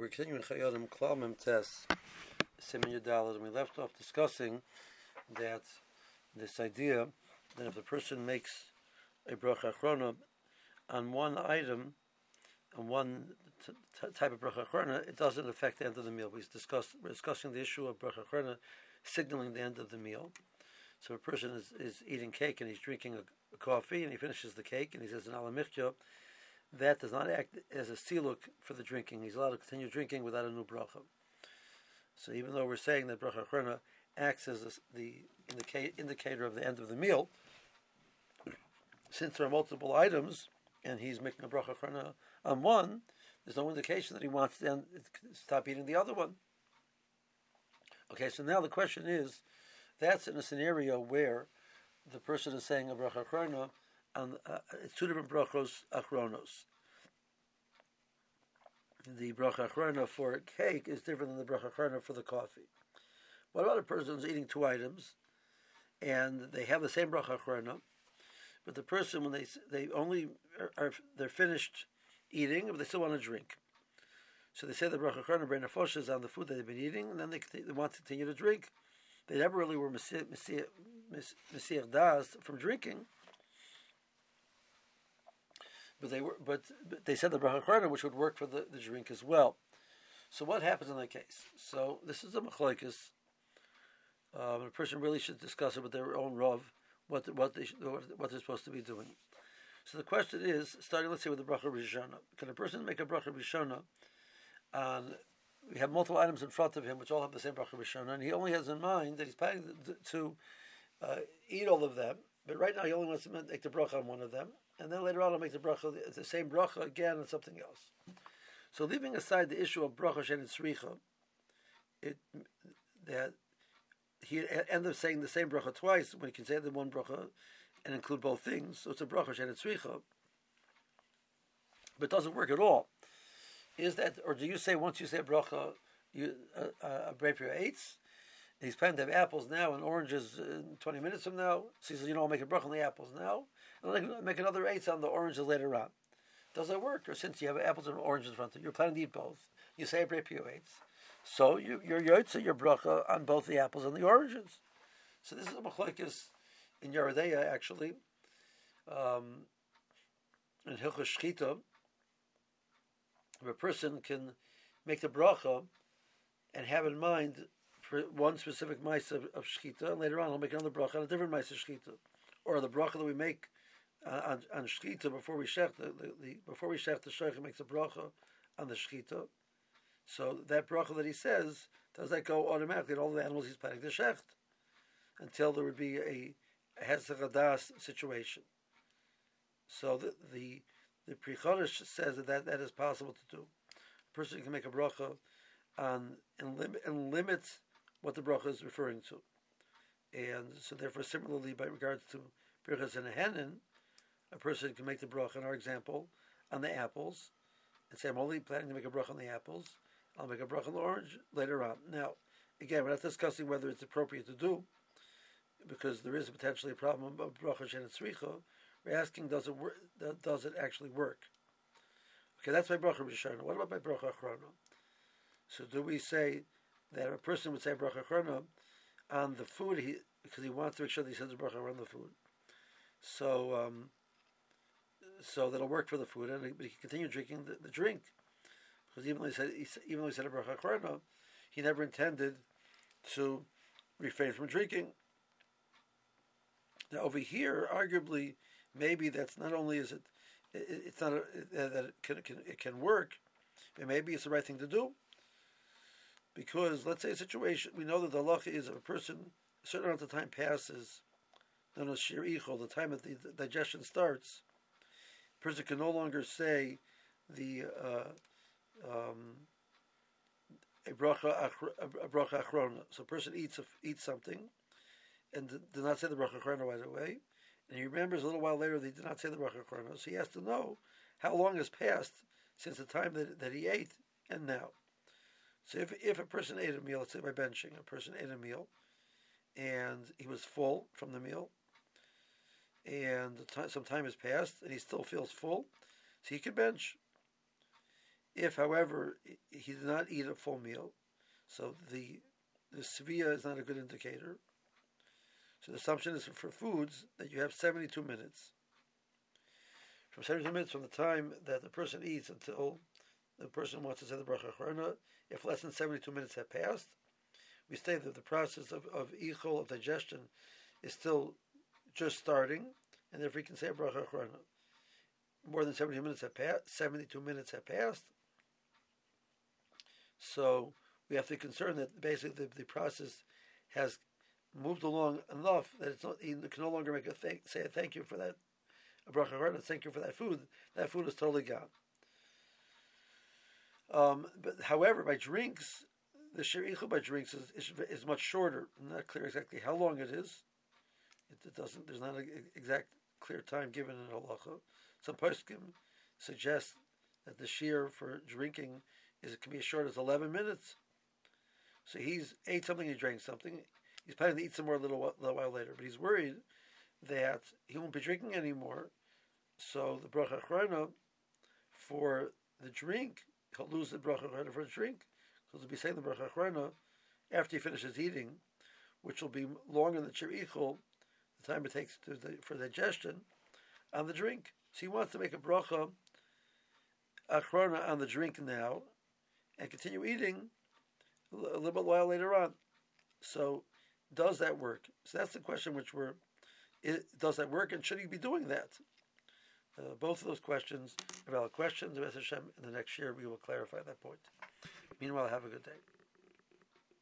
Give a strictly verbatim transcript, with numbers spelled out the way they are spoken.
We're continuing Chayodim Klal Mem Tes Siman Yudalad, and we left off discussing that this idea that if the person makes a bracha achrona on one item, on one t- t- type of bracha achrona, it doesn't affect the end of the meal. We discussed, we're discussing the issue of bracha achrona signaling the end of the meal. So a person is, is eating cake and he's drinking a, a coffee and he finishes the cake and he says an alamichya. That does not act as a siluk for the drinking. He's allowed to continue drinking without a new bracha. So even though we're saying that bracha achrona acts as a, the indica- indicator of the end of the meal, since there are multiple items and he's making a bracha achrona on one, there's no indication that he wants to end, stop eating the other one. Okay, so now the question is, that's in a scenario where the person is saying a bracha achrona and uh, it's two different brachos achronos. The bracha achrona for cake is different than the bracha achrona for the coffee. What about a person who's eating two items and they have the same bracha achrona, but the person, when they they only are, are they're finished eating, but they still want to drink, so they say the bracha achrona b'nei nefashos on the food that they've been eating, and then they, they want to continue to drink. They never really were mesiach das from drinking. But they were, but, but they said the bracha achrona, which would work for the, the drink as well. So what happens in that case? So this is a machlokes. Um, a person really should discuss it with their own rav, what what they should, what they're supposed to be doing. So the question is, starting let's say with the bracha rishona, can a person make a bracha rishona? And we have multiple items in front of him which all have the same bracha rishona, and he only has in mind that he's planning to, to uh, eat all of them. But right now he only wants to make the bracha on one of them. And then later on, I'll make the bracha, the same bracha again on something else. So, leaving aside the issue of bracha she'en tzricha, it that he ends up saying the same bracha twice when he can say the one bracha and include both things. So it's a bracha she'en tzricha, but it doesn't work at all. Is that, or do you say once you say a bracha, you uh, uh, break your eights? He's planning to have apples now and oranges in twenty minutes from now. So he says, you know, I'll make a bracha on the apples now, and I'll make another eights on the oranges later on. Does that work? Or since you have apples and oranges in front of you, you're planning to eat both, you say a break your eights. So you, you're yotze, your bracha on both the apples and the oranges. So this is a machlokes in Yoreh De'ah, actually. Um, in Hilchos Shchita, if a person can make the bracha and have in mind for one specific ma'aseh of, of shchita, and later on I'll make another bracha on a different ma'aseh shchita, or the bracha that we make uh, on, on shchita before we shech the, the, the before we shech the shaycha makes a bracha on the shchita. So that bracha that he says, does that go automatically in all the animals he's planning to shecht until there would be a, a hezek hadas situation? So the the the Pri Chodesh says that, that that is possible to do. A person can make a bracha on and limit and limits what the bracha is referring to. And so therefore, similarly, by regards to Birchas and Henin, a person can make the bracha, in our example, on the apples, and say, I'm only planning to make a bracha on the apples, I'll make a bracha on the orange later on. Now, again, we're not discussing whether it's appropriate to do, because there is potentially a problem of bracha she'en tzricha. We're asking, does it work, does it actually work? Okay, that's my bracha rishona. What about my bracha achrona? So do we say that a person would say bracha achrona on the food he because he wants to make sure that he says bracha on the food? So, um, so that'll work for the food, and he, but he can continue drinking the, the drink because even though he said he, even though he said a bracha achrona, he never intended to refrain from drinking. Now over here, arguably, maybe that's not only is it, it it's not a, that it can, it can it can work, but maybe it's the right thing to do. Because let's say a situation, we know that the halacha is if a person, a certain amount of time passes, known as shir ichol, the time that the digestion starts, a person can no longer say the uh, um, a bracha a bracha achrona. So a person eats a, eats something, and did not say the bracha achrona right away, and he remembers a little while later that he did not say the bracha achrona. So he has to know how long has passed since the time that that he ate and now. So if if a person ate a meal, let's say by benching, a person ate a meal, and he was full from the meal, and the time, some time has passed, and he still feels full, so he can bench. If, however, he did not eat a full meal, so the the svia is not a good indicator. So the assumption is for foods that you have seventy-two minutes. From seventy-two minutes from the time that the person eats until the person wants to say the bracha achrona, if less than seventy-two minutes have passed, we say that the process of, of ichol, of digestion, is still just starting, and therefore you can say a bracha achrona. More than seventy minutes have passed, seventy-two minutes have passed, so we have to be concerned that basically the, the process has moved along enough that it's not, you can no longer make a thank, say a thank you for that, a bracha achrona, thank you for that food. That food is totally gone. Um, but however, by drinks, the shir ichol by drinks is, is is much shorter. I'm not clear exactly how long it is. It, it doesn't. There's not an exact clear time given in halacha. Some poskim suggest that the shir for drinking is it can be as short as eleven minutes. So he's ate something, he drank something. He's planning to eat some more a little, while, little while later, but he's worried that he won't be drinking anymore. So the bracha achrona for the drink, he'll lose the bracha achrona for the drink, because he'll be saying the bracha achrona after he finishes eating, which will be longer than shir ichol, the time it takes to the, for digestion, on the drink. So he wants to make a bracha achrona on the drink now, and continue eating a little bit while later on. So does that work? So that's the question which we're, it, does that work, and should he be doing that? Uh, both of those questions are valid questions. In the next year we will clarify that point. Meanwhile, have a good day.